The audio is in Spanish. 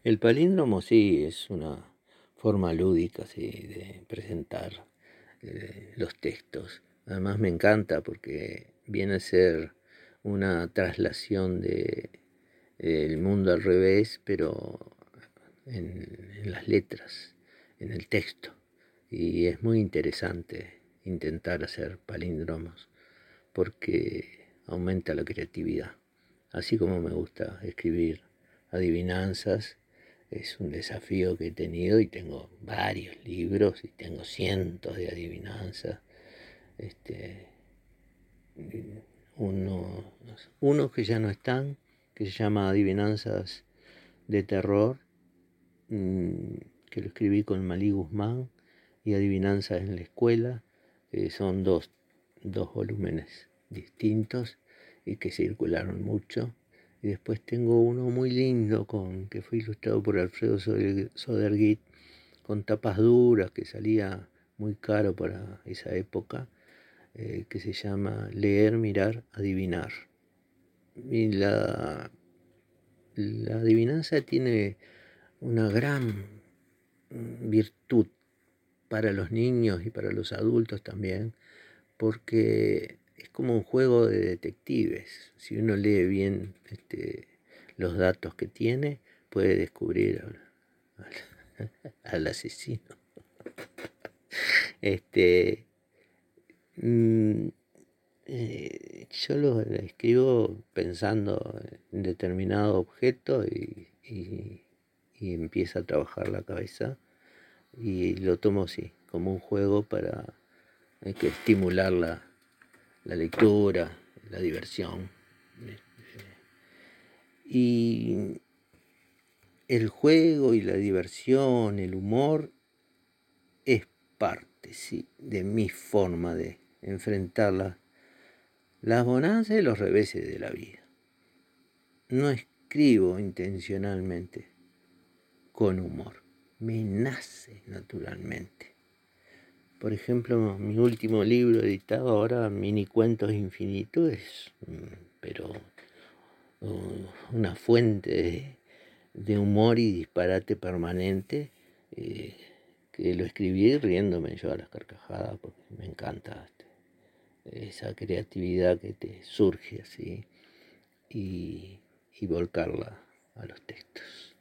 El palíndromo sí es una forma lúdica sí, de presentar los textos. Además me encanta porque viene a ser una traslación del mundo al revés, pero en las letras, en el texto. Y es muy interesante intentar hacer palíndromos porque aumenta la creatividad. Así como me gusta escribir adivinanzas, es un desafío que he tenido y tengo varios libros y tengo cientos de adivinanzas. Este, unos que ya no están, que se llama Adivinanzas de Terror, que lo escribí con Malí Guzmán, y Adivinanzas en la Escuela, que son dos volúmenes distintos y que circularon mucho. Y después tengo uno muy lindo que fue ilustrado por Alfredo Soderguit, con tapas duras, que salía muy caro para esa época, que se llama Leer, Mirar, Adivinar. Y la adivinanza tiene una gran virtud para los niños y para los adultos también, porque es como un juego de detectives. Si uno lee bien los datos que tiene, puede descubrir al asesino. Este, mm, yo lo escribo pensando en determinado objeto y empieza a trabajar la cabeza y lo tomo así, como un juego para estimular la lectura, la diversión. Y el juego y la diversión, el humor, es parte, sí, de mi forma de enfrentar las bonanzas y los reveses de la vida. No escribo intencionalmente con humor, me nace naturalmente. Por ejemplo, mi último libro editado ahora, Mini Cuentos Infinitos, es pero una fuente de humor y disparate permanente, que lo escribí riéndome yo a las carcajadas porque me encanta esa creatividad que te surge así y volcarla a los textos.